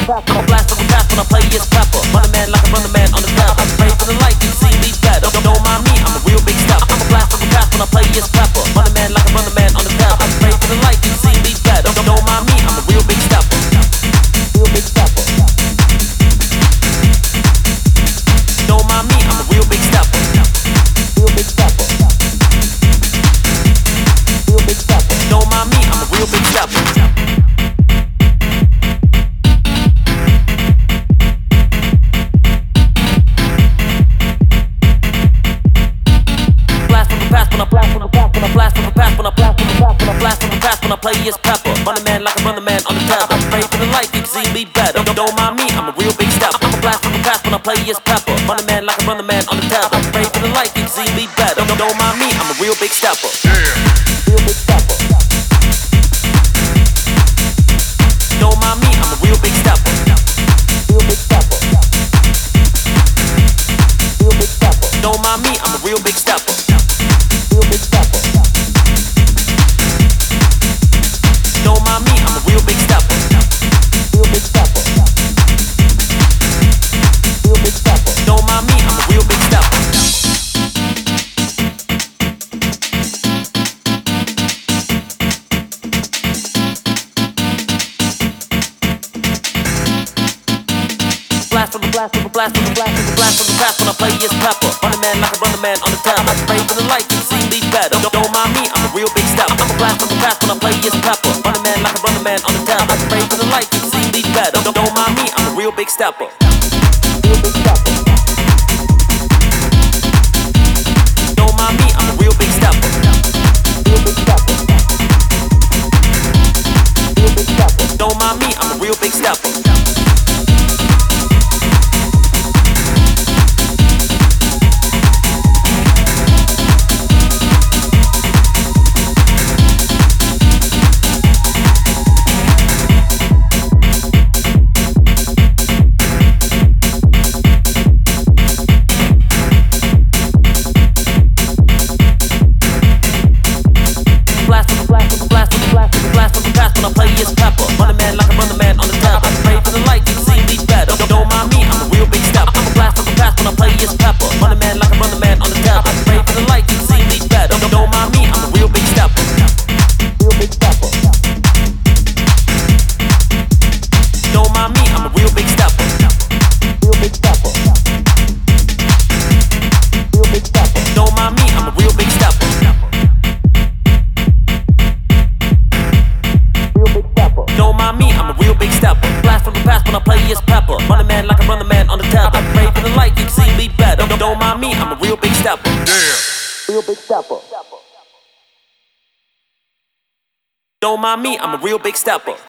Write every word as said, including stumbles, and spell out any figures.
I'm a blast from the past when I play is pepper. Run the man like I run the man on the top. I'm afraid for the light, you see me better. Don't, don't mind me, I'm a real big step. I'm a blast from the past when I play is pepper. Run the man like I run the man on the top. I'm afraid for the light, you see me better. Don't, don't mind me, I'm a real big step. Real big stepper. Don't mind me, I'm a real big stepper. Real big stepper. Real big stepper. Don't mind me, I'm a real big stepper. Blast from the past when I blast from the past when I blast from the past when I blast from the past when I blast from the past when I play is pepper. Run the man like I run the man on the top. I'm afraid for the light, you can see me better. Don't, don't mind me, I'm a real big stepper. I'm a blast from the past when I play is pepper. Run the man like I run the man on the top. I'm afraid for the light, you can see me better. Don't, don't mind me, I'm a real big stepper. Real big stepper. Don't mind me, I'm a real big stepper. Real big stepper. Real big stepper. Don't mind me, I'm a real big stepper. Real big stepper. Don't mind me, I'm a real big stepper. Real big stepper. Real big stepper. Don't mind me, I'm a real big stepper. Blast from the blast from the blast from the blast from the blast from the past when I play is pepper. Run the man like I run the man on the top. I'm afraid for the light, you see me better. Don't, don't mind me, I'm a real big stepper. I'm a blast from the past when I play is pepper. Run the man like I run the man on the top. I'm afraid for the light, you see me better. Don't, don't mind me, I'm a real big stepper. Real big stepper. Don't mind me, I'm a real big stepper. Real big stepper. Real big stepper. Don't mind me, I'm a real big stepper. Blast from the blast from the blast from the blast from the blast from the past when I play is pepper. Run the man like I run the man on the top. I'm afraid for the light, you can see me better. Don't, don't mind me, I'm a real big stepper. I'm a blast from the past when I play is pepper. Run the man like I run the man on the top. I'm afraid for the light, you can see me better. Don't, don't mind me, I'm a real big stepper. Real big stepper. Don't mind me, I'm a real big stepper. Real big stepper. Real big stepper. Don't mind me, I'm a real big stepper. Don't mind me, I'm a real big stepper. Blast from the past when I play is pepper. Run the man like I run the man on the top. I'm afraid for the light, you can see me better. Don't, don't mind me, I'm a real big stepper. Yeah. Real big stepper. Don't mind me, I'm a real big stepper.